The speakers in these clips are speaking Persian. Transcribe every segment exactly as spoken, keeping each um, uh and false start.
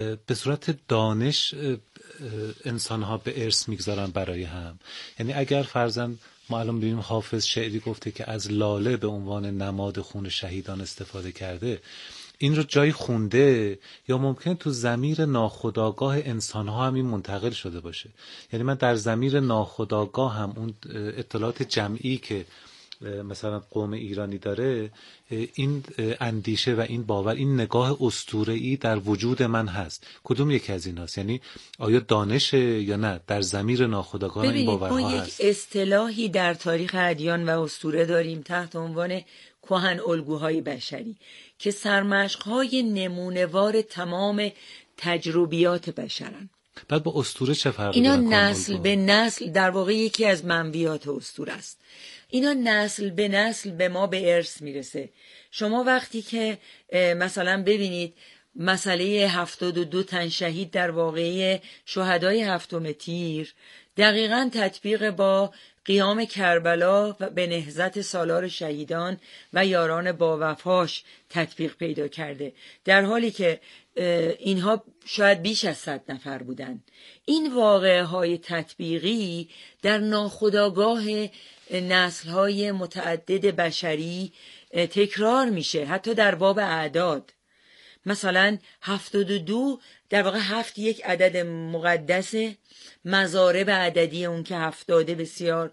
به صورت دانش انسان‌ها به ارث میگذارن برای هم. یعنی اگر فرضاً ما الان ببینیم حافظ شعری گفته که از لاله به عنوان نماد خون شهیدان استفاده کرده، این رو جایی خونده یا ممکن تو ضمیر ناخودآگاه انسان‌ها هم این منتقل شده باشه. یعنی من در ضمیر ناخودآگاه هم اون اطلاعات جمعی که مثلا قوم ایرانی داره، این اندیشه و این باور، این نگاه اسطوره‌ای در وجود من هست. کدوم یکی از این هست؟ یعنی آیا دانشه یا نه در ضمیر ناخودآگاه این باورها ما هست؟ یک اصطلاحی در تاریخ ادیان و اسطوره داریم تحت عنوان کهن الگوهای بشری که سرمشق‌های نمونه‌وار تمام تجربیات بشرن. بعد با اسطوره چه فرقی اینا دارن؟ نسل به نسل در واقع یکی از منویات اسطوره است. اینا نسل به نسل به ما به ارث میرسه. شما وقتی که مثلا ببینید مسئله هفتاد و دو تن شهید در واقعه شهدای هفتم تیر دقیقاً تطبیق با قیام کربلا و به نهضت سالار شهیدان و یاران با وفاش تطبیق پیدا کرده، در حالی که اینها شاید بیش از صد نفر بودن. این واقعه های تطبیقی در ناخودآگاه نسل های متعدد بشری تکرار میشه، حتی در باب اعداد. مثلا هفتاد و دو در واقع هفت یک عدد مقدسه، مضارب عددی اون که هفتاده بسیار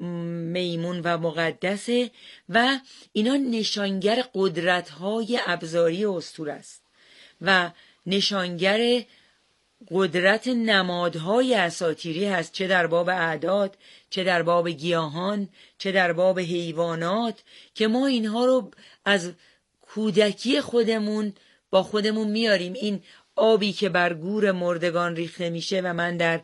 میمون و مقدسه و اینا نشانگر قدرت‌های ابزاری اسطوره است و نشانگر قدرت نمادهای اساطیری هست، چه در باب اعداد، چه در باب گیاهان، چه در باب حیوانات، که ما اینها رو از کودکی خودمون با خودمون میاریم. این آبی که بر گور مردگان ریخته میشه و من در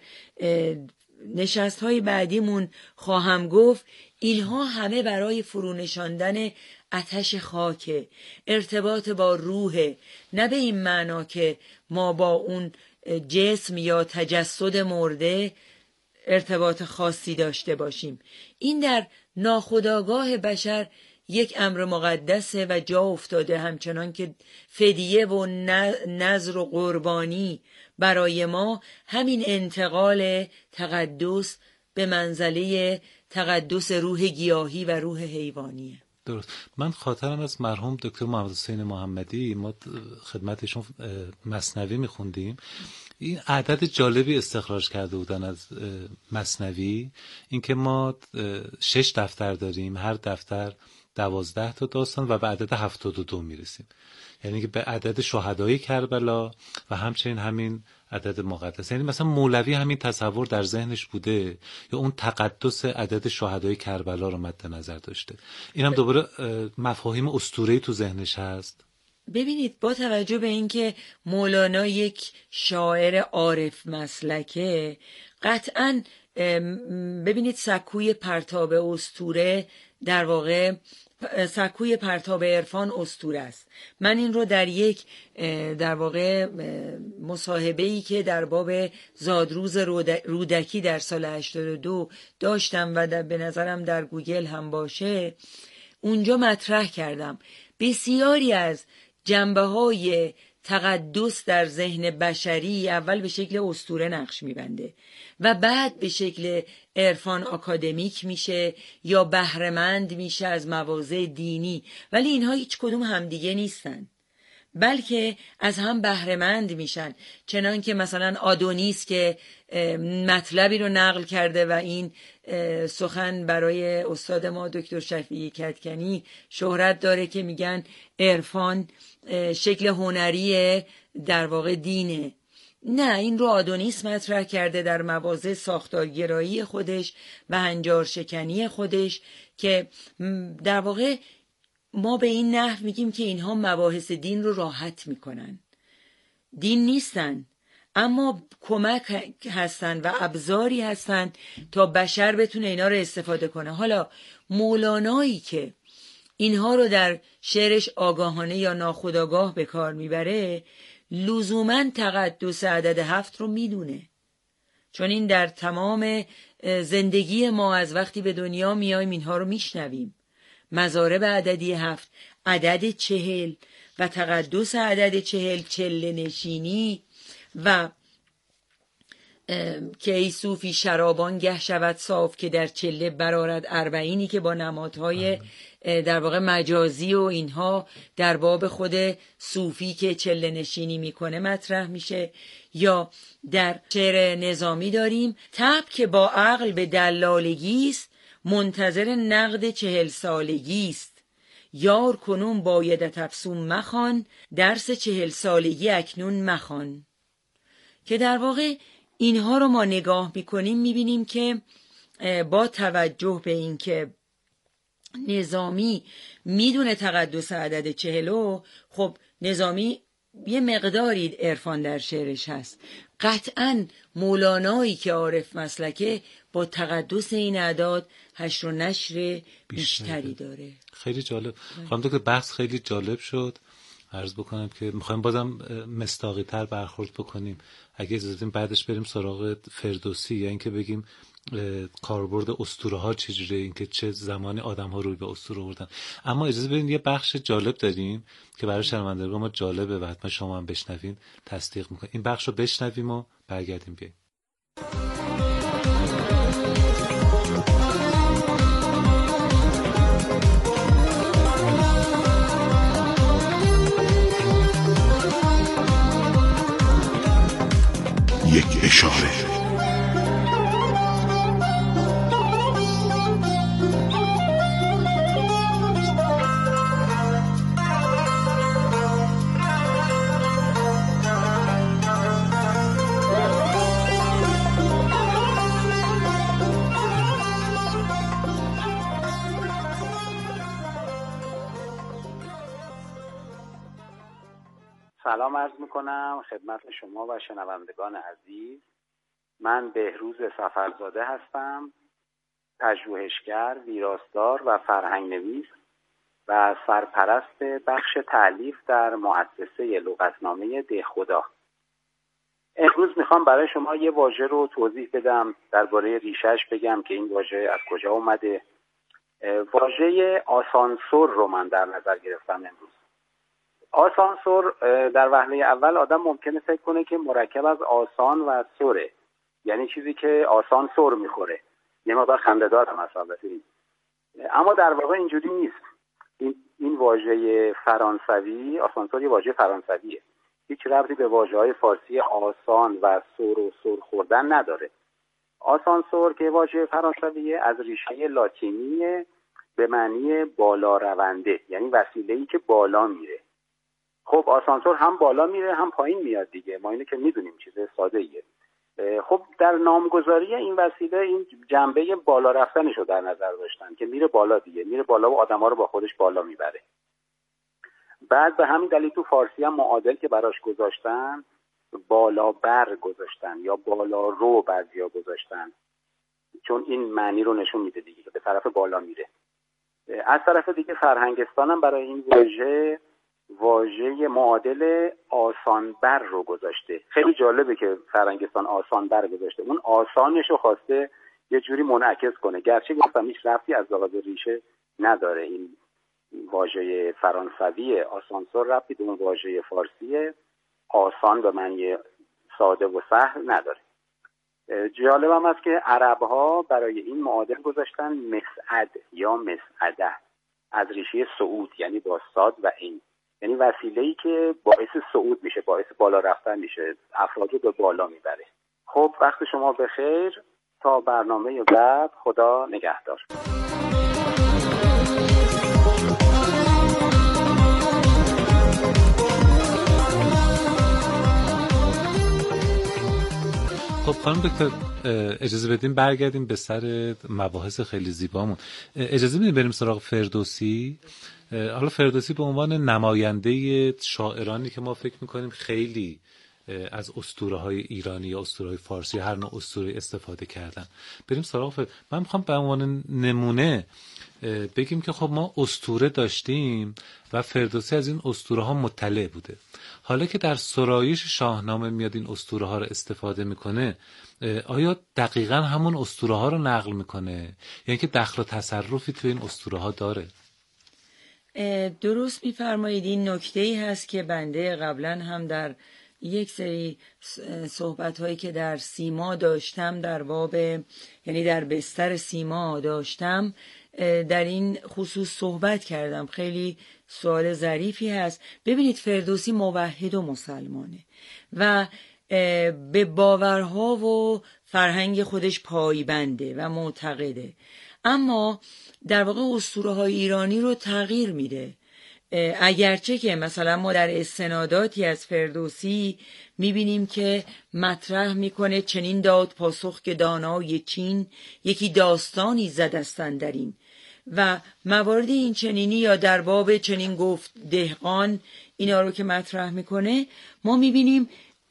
نشست‌های بعدیمون خواهم گفت، اینها همه برای فرونشاندن آتش خاکه، ارتباط با روحه، نه به این معنا که ما با اون جسم یا تجسد مرده ارتباط خاصی داشته باشیم. این در ناخودآگاه بشر یک امر مقدسه و جا افتاده، همچنان که فدیه و نذر و قربانی برای ما همین انتقال تقدس به منزله تقدس روح گیاهی و روح حیوانیه. درست. من خاطرم از مرحوم دکتر محمد حسین محمدی، ما خدمتشون مثنوی میخوندیم، این عدد جالبی استخراج کرده بودن از مثنوی، اینکه ما شش دفتر داریم، هر دفتر دوازده تا داستان و به عدد هفتاد و دو میرسیم. یعنی که به عدد شهدای کربلا و همچنین همین عدد مقدس. یعنی مثلا مولوی همین تصور در ذهنش بوده یا اون تقدس عدد شهدای کربلا رو مد نظر داشته. این هم دوباره مفاهیم اسطوره‌ای تو ذهنش هست. ببینید، با توجه به اینکه مولانا یک شاعر عارف مسلکه، قطعاً ببینید سکوی پرتاب اسطوره در واقع سکوی پرتاب عرفان اسطوره است. من این رو در یک در واقع مصاحبه‌ای که در باب زادروز رودکی در سال هشتاد و دو داشتم و در به نظرم در گوگل هم باشه، اونجا مطرح کردم. بسیاری از جنبه‌های تقدس در ذهن بشری اول به شکل اسطوره نقش می‌بنده و بعد به شکل عرفان آکادمیک میشه یا بهره‌مند میشه از مواضع دینی، ولی اینها هیچ کدوم همدیگه نیستن، بلکه از هم بهره‌مند میشن. چنان که مثلا آدونیس که مطلبی رو نقل کرده و این سخن برای استاد ما دکتر شفیعی کدکنی شهرت داره که میگن عرفان شکل هنری در واقع دینه. نه، این رو آدونیس مطرح کرده در مواضع ساختارگرایی خودش و هنجارشکنی خودش، که در واقع ما به این نحو میگیم که اینها مباحث دین رو راحت میکنن. دین نیستن، اما کمک هستن و ابزاری هستن تا بشر بتونه اینا رو استفاده کنه. حالا مولانایی که اینها رو در شعرش آگاهانه یا ناخودآگاه به کار میبره، لزوماً تقدس عدد هفت رو میدونه، چون این در تمام زندگی ما از وقتی به دنیا میایم اینها رو میشنویم. مضارب عددی هفت، عدد چهل و تقدس عدد چهل، چله نشینی و که ای صوفی شرابان گه شود صاف، که در چله برارد اربعینی، که با نمادهای در واقع مجازی و اینها در باب خود صوفی که چله نشینی میکنه مطرح میشه. یا در شعر نظامی داریم طبع که با عقل به دلالگیست، منتظر نقد چهل سالگیست. یار کنون بایدت افسون مخوان، درس چهل سالگی اکنون مخوان. که در واقع اینها رو ما نگاه میکنیم میبینیم که با توجه به این که نظامی میدونه تقدس عدد چهلو، خب نظامی یه مقداری عرفان در شعرش هست، قطعاً مولانایی که عارف مسلکه با تقدس این اعداد حشر و نشر بیشتری داره. خیلی جالب. خانم دکتر بحث خیلی جالب شد. عرض بکنم که میخوایم بازم مصداقی تر برخورد بکنیم. اگه اجازه بدیم بعدش بریم سراغ فردوسی، یا اینکه بگیم کاربرد اسطوره ها چجوریه، اینکه چه زمانی آدم ها روی به اسطوره آوردن. اما اجازه بدین یه بخش جالب داریم که برای شنوندگان ما جالبه و حتما شما هم بشنوین تصدیق میکنین. این بخش رو بشنویم و برگردیم بیاییم. یک اشاره. سلام عرض میکنم خدمت شما و شنوندگان عزیز. من بهروز سفرزاده هستم، پژوهشگر، ویراستار و فرهنگ نویس و سرپرست بخش تألیف در مؤسسه لغتنامه دهخدا. امروز میخوام برای شما یه واژه رو توضیح بدم، درباره ریشه‌اش بگم که این واژه از کجا اومده. واژه آسانسور رو من در نظر گرفتم امروز. آسانسور در وهله اول آدم ممکنه فکر کنه که مرکب از آسان و سوره، یعنی چیزی که آسان سور میخوره. یه مقدار خنده‌دار هم هست البته، اما در واقع اینجوری نیست. این این واژه فرانسوی، آسانسور یه واژه فرانسویه، هیچ ربطی به واژه‌های فارسی آسان و سور و سور خوردن نداره. آسانسور که واژه فرانسویه از ریشه لاتینی به معنی بالا رونده، یعنی وسیله‌ای که بالا میره. خب آسانسور هم بالا میره هم پایین میاد دیگه، ما اینو که میدونیم، چیز ساده ایه. خب در نامگذاری این وسیله این جنبه بالا رفتنش رو در نظر داشتن که میره بالا دیگه، میره بالا و آدما رو با خودش بالا میبره. بعد به همین دلیل تو فارسی هم معادل که براش گذاشتن بالا بر گذاشتن یا بالا رو بعضیا گذاشتن، چون این معنی رو نشون میده دیگه که به طرف بالا میره. از طرف دیگه فرهنگستان هم برای این واژه واژه معادل آسان بر رو گذاشته. خیلی جالبه که فرهنگستان آسان بر گذاشته، اون آسانش رو خواسته یه جوری منعکس کنه، گرچه گفتم هیچ ربطی از لحاظ ریشه نداره. این واژه فرانسوی آسانسور ربطی به اون واژه فارسی آسان به معنی ساده و سهل نداره. جالب هم است که عرب‌ها برای این معادل گذاشتن مسعد یا مسعده از ریشه صعود، یعنی با صاد و عین، یعنی وسیله‌ای که باعث صعود میشه، باعث بالا رفتن میشه، افراد رو به بالا میبره. خب وقت شما بخیر، تا برنامه بعد، خدا نگهدار. خب خانم دکتر اجازه بدیم برگردیم به سر مباحث خیلی زیبامون. اجازه بدیم بریم سراغ فردوسی. حالا فردوسی به عنوان نماینده شاعرانی که ما فکر میکنیم خیلی از اسطوره‌های ایرانی یا اسطوره‌های فارسی هر نوع اسطوره استفاده کردن، بریم سراغ فرد. من میخوام به عنوان نمونه بگیم که خب ما اسطوره داشتیم و فردوسی از این اسطوره ها مطلع بوده. حالا که در سرایش شاهنامه میاد این اسطوره ها رو استفاده میکنه، آیا دقیقاً همون اسطوره ها رو نقل میکنه، یعنی که دخل و تصرفی توی این اسطوره ها داره؟ درست میفرمایید. این نکته‌ای هست که بنده قبلا هم در یک سری صحبت هایی که در سیما داشتم در باب، یعنی در بستر سیما داشتم، در این خصوص صحبت کردم. خیلی سوال ظریفی هست. ببینید فردوسی موحد و مسلمانه و به باورها و فرهنگ خودش پایبنده و معتقده، اما در واقع اسطوره‌های ایرانی رو تغییر میده. اگرچه که مثلا ما در استناداتی از فردوسی میبینیم که مطرح میکنه چنین داد پاسخ که دانای چین، یکی داستانی زدستن در این، و موارد این چنینی یا در باب چنین گفت دهقان، اینا رو که مطرح میکنه ما میبینیم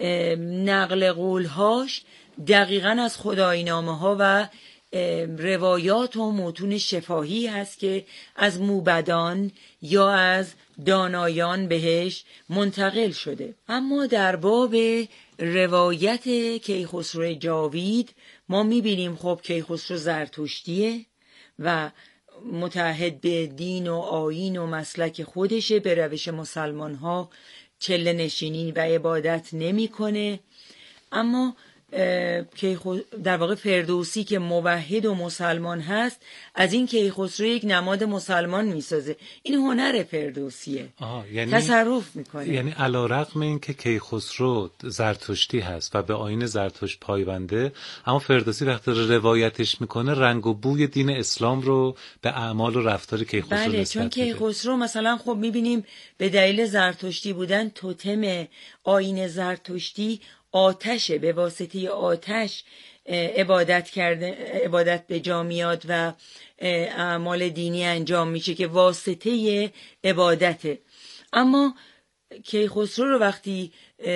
نقل قولهاش دقیقاً از خدایی‌نامه ها و روایات و متون شفاهی هست که از موبدان یا از دانایان بهش منتقل شده. اما در باب روایت کیخسرو جاوید ما میبینیم خب کیخسرو زرتشتیه و متعهد به دین و آیین و مسلک خودشه، به روش مسلمان ها چله نشینی و عبادت نمی کنه. اما در واقع فردوسی که موحد و مسلمان هست از این کیخسرو یک نماد مسلمان میسازه. این هنر فردوسیه. یعنی تصرف میکنه. یعنی علیرغم این که کیخسرو زرتشتی هست و به آیین زرتشت پایبنده، اما فردوسی وقتی روایتش میکنه رنگ و بوی دین اسلام رو به اعمال و رفتار کیخسرو نسبت میده. بله، چون کیخسرو مثلا خب میبینیم به دلیل زرتشتی بودن توتم آیین زرتشتی آتشه، به واسطه آتش عبادت کرده، عبادت به جا میاد و اعمال دینی انجام میشه که واسطه عبادته. اما کیخسرو رو وقتی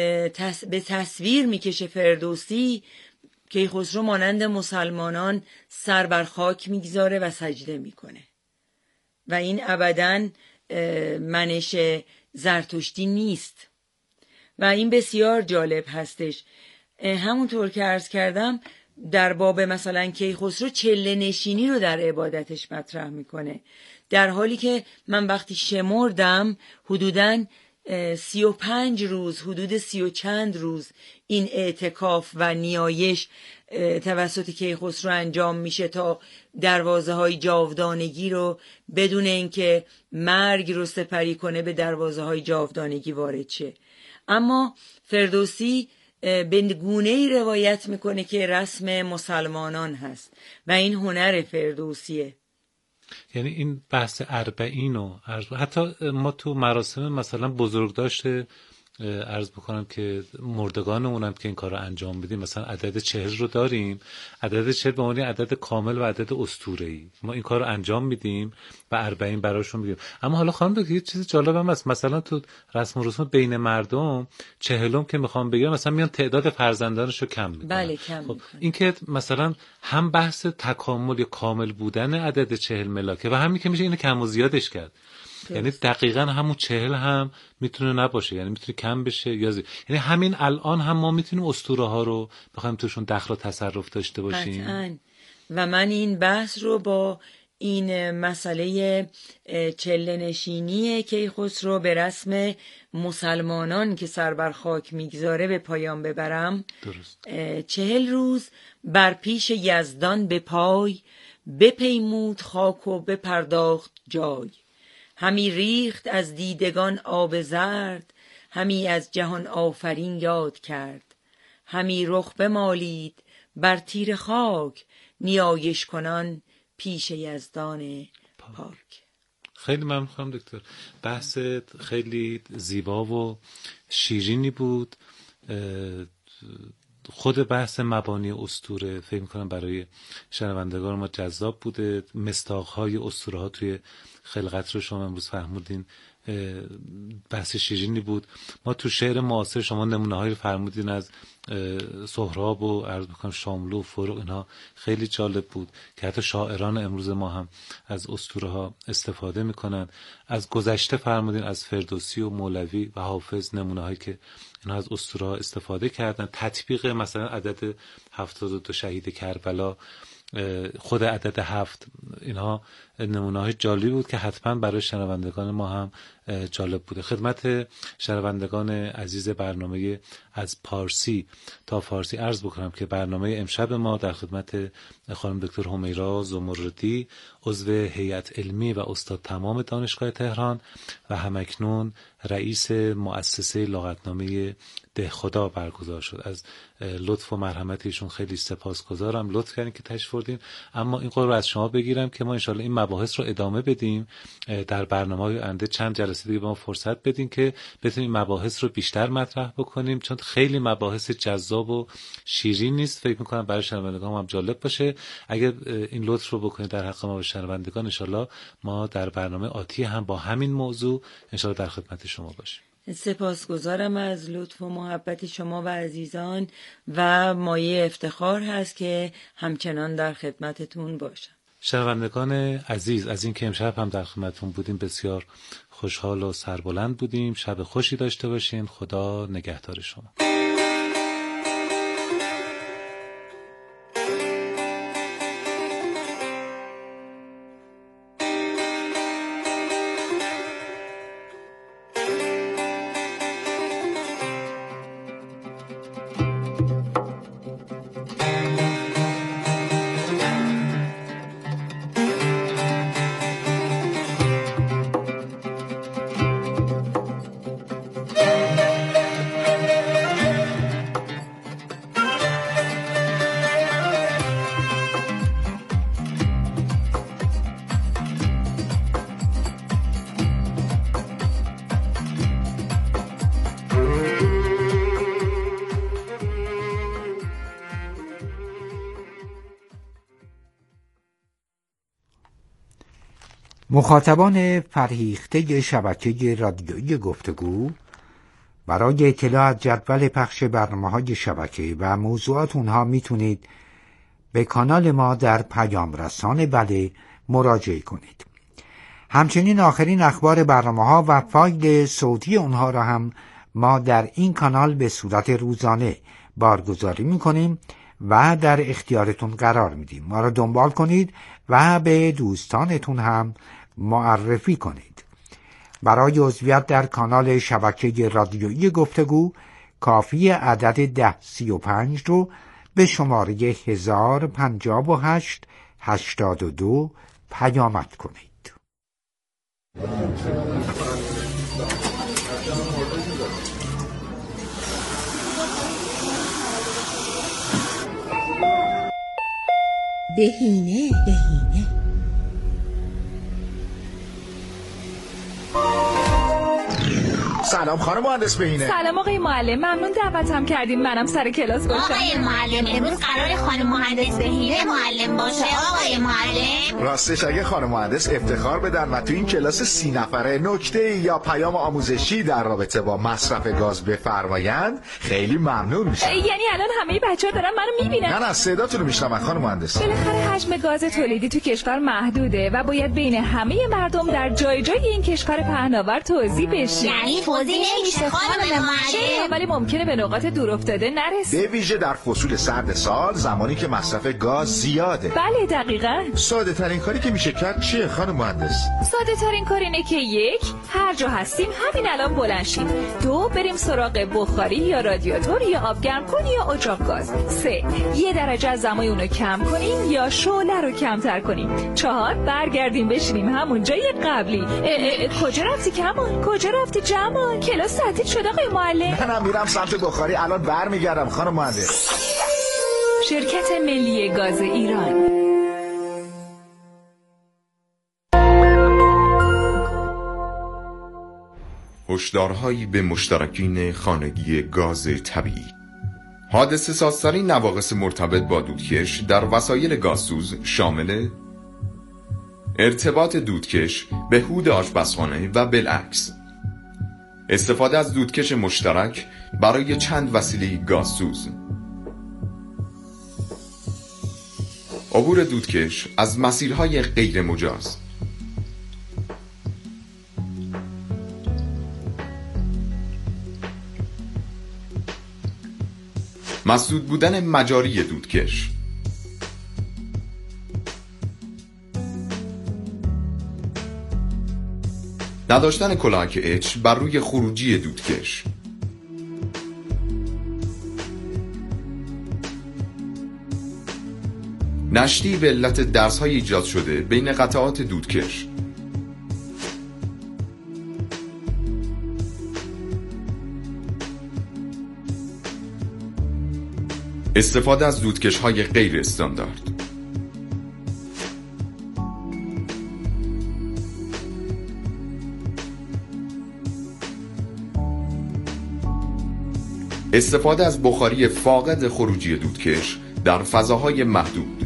به تصویر میکشه فردوسی، کیخسرو مانند مسلمانان سر بر خاک میگذاره و سجده میکنه و این ابداً منش زرتشتی نیست و این بسیار جالب هستش. همونطور که عرض کردم در باب مثلا کیخسرو چله نشینی رو در عبادتش مطرح میکنه، در حالی که من وقتی شمردم حدوداً سی و پنج روز، حدود سی و چند روز این اعتکاف و نیایش توسط کیخسرو انجام میشه تا دروازه های جاودانگی رو بدون اینکه مرگ رو سپری کنه به دروازه های جاودانگی وارد شه. اما فردوسی به گونه‌ای روایت میکنه که رسم مسلمانان هست و این هنر فردوسیه. یعنی این بحث اربعین و حتی ما تو مراسم مثلا بزرگ داشته عرض بکنم که مردگانمون هم که این کار رو انجام بدیم، مثلا عدد چهل رو داریم. عدد چهل به معنی عدد کامل و عدد اسطوره‌ای. ما این کار رو انجام میدیم و اربعین براشون میدیم. اما حالا خانم دکتر یه چیز جالب هم هست، مثلا تو رسم و رسوم بین مردم چهلم که میخوام بگم مثلا میان تعداد فرزندانش رو کم میکنن. بله کم خب میکنن. این که مثلا هم بحث تکامل یا کامل بودن عدد چهل ملاکه و همین که میشه اینو کم و زیادش کرد. یعنی دقیقاً همون چهل هم میتونه نباشه، یعنی میتونه کم بشه یا زیاد. یعنی همین الان هم ما میتونیم اسطوره ها رو بخوایم توشون دخل و تصرف داشته باشیم. قطعاً. و من این بحث رو با این مسئله چله نشینی کیخسرو به رسم مسلمانان که سر بر خاک میگذاره به پایان ببرم. درست. چهل روز بر پیش یزدان به پای، بپیمود خاک و بپرداخت جای. همی ریخت از دیدگان آب زرد، همی از جهان آفرین یاد کرد. همی رخ بمالید بر تیر خاک، نیایش کنان پیش یزدان پاک. خیلی ممنون خانم دکتر، بحث خیلی زیبا و شیرینی بود. خود بحث مبانی اسطوره فکر می‌کنم برای شنوندگان ما جذاب بوده. مصداق‌های اسطوره‌ها توی خلقت رو شما امروز فهمودین، بحث شیرینی بود. ما تو شعر معاصر شما نمونه‌هایی فرمودین از سهراب و عرض می‌کنم شاملو و فروغ، اینها خیلی جالب بود که حتی شاعران امروز ما هم از اسطوره‌ها استفاده می‌کنن. از گذشته فرمودین از فردوسی و مولوی و حافظ نمونه‌هایی که اینها از اسطوره‌ها استفاده کردن. تطبیق مثلا عدد هفتاد و دو شهید کربلا، خود عدد هفت، اینها نمونه‌های جالبی بود که حتما برای شنوندگان ما هم جالب بوده. خدمت شنوندگان عزیز برنامه از پارسی تا فارسی عرض بکنم که برنامه امشب ما در خدمت خانم دکتر همیرا زمردی، عضو هیئت علمی و استاد تمام دانشگاه تهران و همکنون رئیس مؤسسه لغتنامه دهخدا برگزار شد. از لطف و مرحمت ایشون خیلی سپاسگزارم، لطف کردین که تشریف آوردین. اما این قول رو از شما بگیرم که ما انشالله این مباحث رو ادامه بدیم در برنامه‌های آینده، چند جلسه دیگه به ما فرصت بدین که بتونیم مباحث رو بیشتر مطرح بکنیم، چون خیلی مباحث جذاب و شیرین نیست. فکر می‌کنم برای شنوندگان هم جالب باشه. اگر این لطف رو بکنید در حق ما و شنوندگان، انشالله ما در برنامه آتی هم با همین موضوع انشالله در خدمت شما باشیم. سپاسگزارم از لطف و محبت شما و عزیزان و مایه افتخار هست که همچنان در خدمتتون باشم. شنوندگان عزیز، از این که امشب هم در خدمتتون بودیم بسیار خوشحال و سربلند بودیم. شب خوشی داشته باشین. خدا نگهدار شما. مخاطبان فرهیخته شبکه رادیویی گفتگو برای اطلاع از جدول پخش برنامه‌های شبکه و موضوعات اونها میتونید به کانال ما در پیام رسان بله مراجعه کنید. همچنین آخرین اخبار برنامه‌ها و فایل صوتی اونها را هم ما در این کانال به صورت روزانه بارگذاری میکنیم و در اختیارتون قرار میدیم. ما را دنبال کنید و به دوستانتون هم معرفی کنید. برای عضویت در کانال شبکه رادیویی گفتگو کافی عدد ده سی و پنج رو به شماره هزار و پنجاه و هشت هشتاد و دو پیامد کنید. بهینه بهینه سلام خانم مهندس بهینه. سلام آقای معلم، ممنون دعوتم کردین منم سر کلاس باشم. آقای معلم امروز قرار خانم مهندس بهینه معلم باشه. آقای معلم راستش اگه خانم مهندس افتخار بدن و تو این کلاس سی نفره نکته یا پیام آموزشی در رابطه با مصرف گاز بفرمایند خیلی ممنون میشم. یعنی الان همه بچه‌ها دارن منو میبینن؟ نه نه صداتون رو میشنون خانم مهندس. بالاخره حجم گاز تولیدی تو کشور محدوده و باید بین همه مردم در جای جای این کشور پهناور توزیع بشه. یعنی توزیع نمیشه خانم معلم، ولی ممکنه به نقاط دور افتاده نرسه. به ویژه در فصول سرد سال زمانی که مصرف گاز زیاده. بله دقیقاً. ساده ترین کاری که میشه کرد چیه خانم مهندس؟ ساده ترین کار اینه که یک، هر جا هستیم همین الان بلند شیم. دو، بریم سراغ بخاری یا رادیاتور یا آب گرم کنی یا اجاق گاز. سه، یه درجه از دمای اونو کم کنیم یا شعله رو کمتر کنیم. چهار، برگردیم بشینیم همون جای قبلی. اه اه کجا رفتی کمال؟ کجا رفتی جمال؟ کلاس تعطیل شد آقای معلم؟ نه نه میرم سمت بخاری، الان برمیگردم خانم مهندس. شرکت ملی گاز ایران. هشدارهایی به مشترکین خانگی گاز طبیعی. حادثه سازترین نواقص مرتبط با دودکش در وسایل گازسوز شامل ارتباط دودکش به هود آشپزخانه و بالعکس، استفاده از دودکش مشترک برای چند وسیله گازسوز، عبور دودکش از مسیرهای غیر مجاز، مسدود بودن مجاری دودکش، نداشتن کلاهک اچ بر روی خروجی دودکش، نشتی به علت درزهای ایجاد شده بین قطعات دودکش. استفاده از دودکش‌های غیر استاندارد. استفاده از بخاری فاقد خروجی دودکش در فضاهای محدود.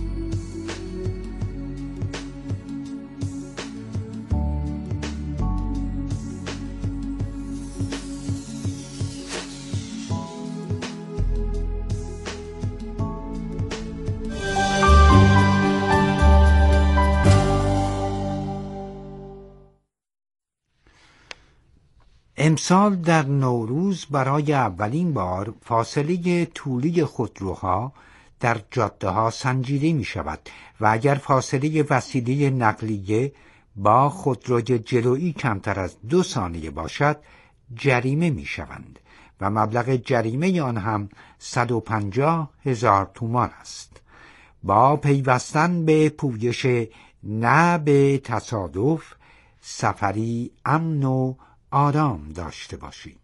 امسال در نوروز برای اولین بار فاصله طولی خودروها در جاده ها سنجیده می شود و اگر فاصله وسیله نقلیه با خودروی جلویی کمتر از دو ثانیه باشد جریمه می شوند و مبلغ جریمه آن هم صد و پنجاه هزار تومان است. با پیوستن به پویش نه به تصادف، سفری امن و آرام داشته باشید.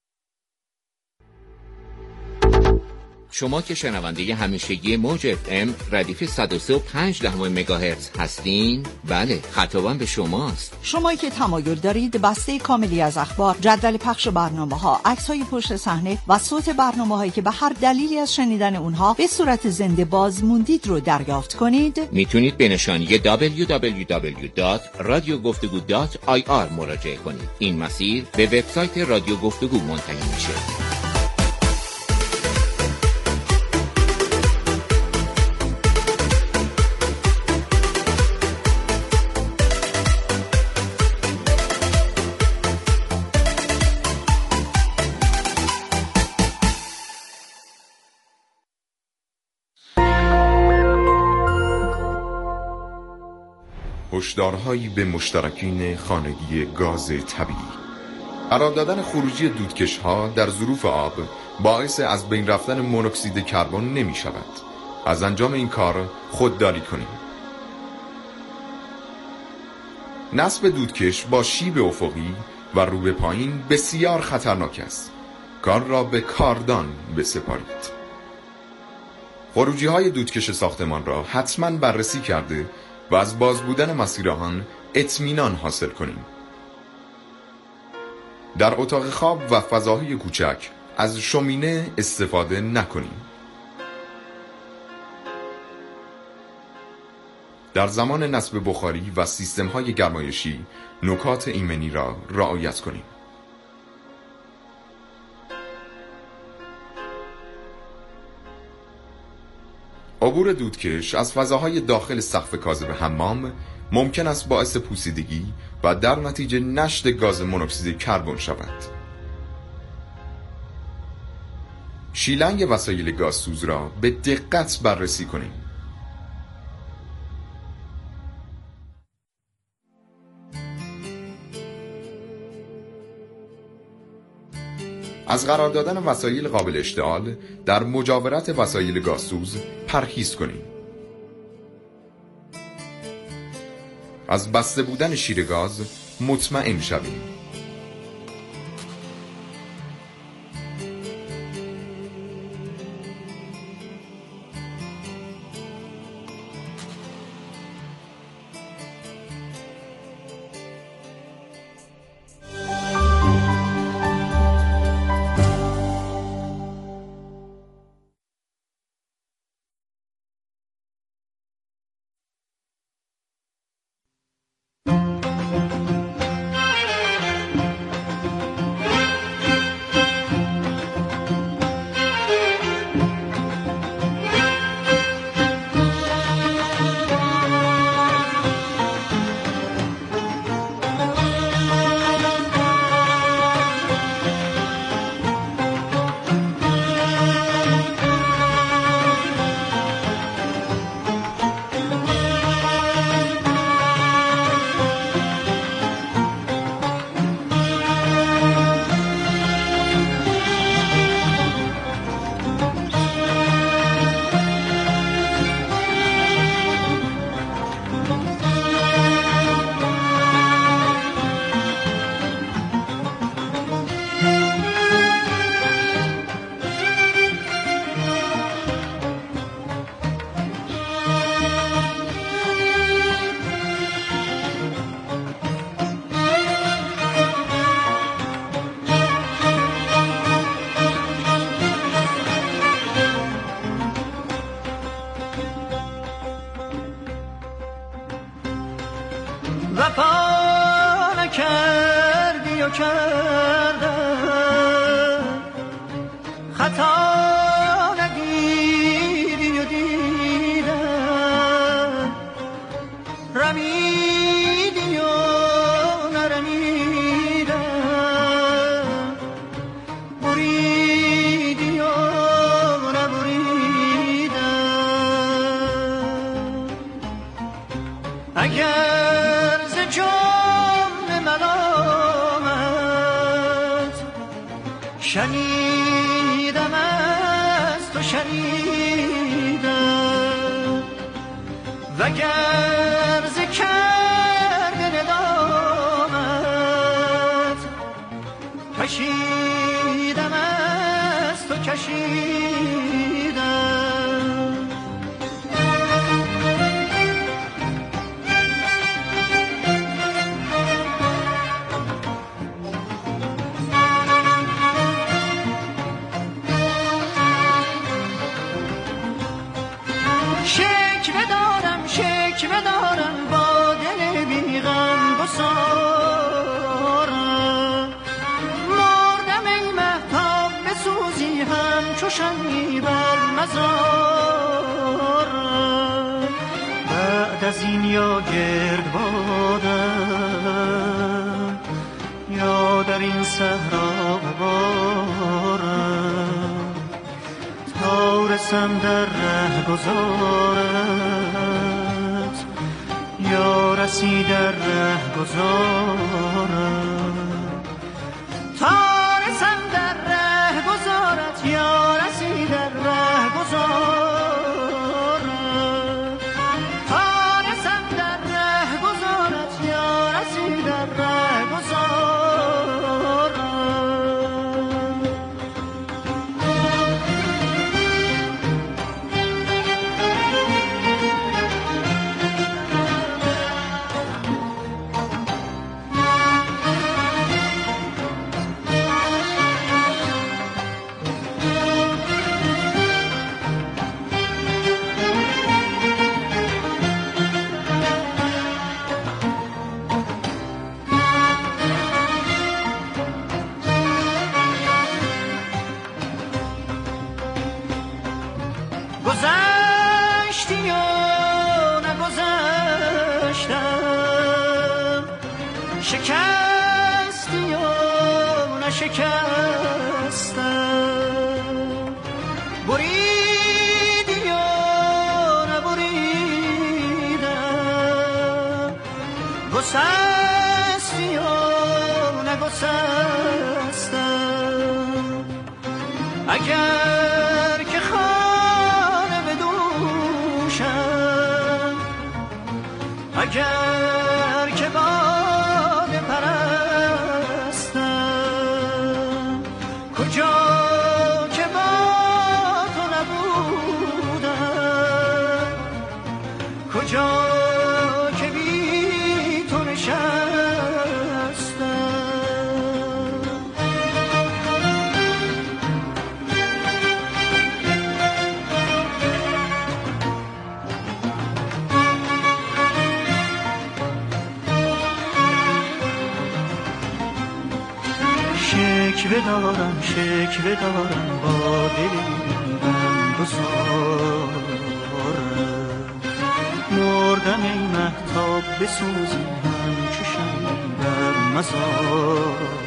شما که شنونده همیشگی موج اف ام ردیف صد و سه و پنج دهم مگاهرتز هستین، بله خطابم به شماست. شما که تمایل دارید بسته کاملی از اخبار، جدول پخش برنامه‌ها، عکس‌های پشت صحنه و صوت برنامه‌هایی که به هر دلیلی از شنیدن اونها به صورت زنده باز موندید رو دریافت کنید، میتونید به نشانی دبلیو دبلیو دبلیو دات رادیو گفتگو دات آی آر مراجعه کنید. این مسیر به وبسایت رادیو گفتگو منتهی میشه. هشدارهایی به مشترکین خانگی گاز طبیعی. قرار دادن خروجی دودکش‌ها در ظروف آب باعث از بین رفتن مونوکسید کربن نمی شود. از انجام این کار خودداری کنیم. نصب دودکش با شیب افقی و رو به پایین بسیار خطرناک است. کار را به کاردان بسپارید. خروجی های دودکش ساختمان را حتما بررسی کرده و از باز بودن مسیر آن اطمینان حاصل کنیم. در اتاق خواب و فضاهای کوچک از شومینه استفاده نکنیم. در زمان نصب بخاری و سیستم‌های گرمایشی نکات ایمنی را رعایت کنیم. عبور دودکش از فضاهای داخل سقف کاذب حمام ممکن است باعث پوسیدگی و در نتیجه نشت گاز مونوکسید کربن شود. شیلنگ وسایل گازسوز را به دقت بررسی کنیم. از قرار دادن وسایل قابل اشتعال در مجاورت وسایل گازسوز پرهیز کنیم. از بسته بودن شیر گاز مطمئن شویم. کردی و کردم، خطا ندیدی و دیدم، رمیدی و نرمیدم، بریدی و نبریدم. اگر ز جام ملامت شنیدم از تو شنیدم، وگر ز کرد ندامت کشیدم از تو کشیدم. شکوه دارم شکوه دارم با دل بی غم گسارم، مردم ای مهتاب بسوزی همچو شمعی بر مزارم. بعد از این یا گرد بادم یا در این صحرا بارم، تا رسم در ره گذارت یا رسی در ره گذارم، تا رسم در ره گذارت یا رسی در ره گذارم، تا رسم در ره گذارت یا رسی در ره گذارم. گذشتی و نگذشتم، شکستی و نشکستم، بریدی و نبریدم، گسستی و نگسستم. اگر که اگر که باد پرستم، کجا که با تو نبودم، کجا که بی تو نشستم. شکوه دارم شکوه دارم با دلم گذارم، مردم ای مهتاب بسوزی همچو شمعی بر مزارم.